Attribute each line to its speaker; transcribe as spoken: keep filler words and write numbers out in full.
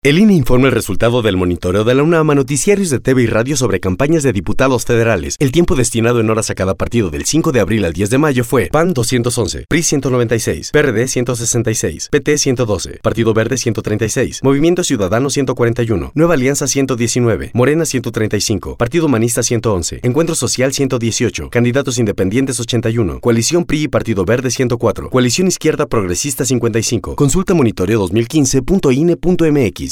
Speaker 1: El I N E informa el resultado del monitoreo de la UNAM a noticiarios de T V y radio sobre campañas de diputados federales. El tiempo destinado en horas a cada partido del cinco de abril al diez de mayo fue: P A N doscientos once, P R I ciento noventa y seis, P R D ciento sesenta y seis, P T ciento doce, Partido Verde ciento treinta y seis, Movimiento Ciudadano ciento cuarenta y uno, Nueva Alianza ciento diecinueve, Morena ciento treinta y cinco, Partido Humanista ciento once, Encuentro Social ciento dieciocho, Candidatos Independientes ochenta y uno, Coalición P R I y Partido Verde ciento cuatro, Coalición Izquierda Progresista cincuenta y cinco. Consulta monitoreo dos mil quince punto I N E punto M X.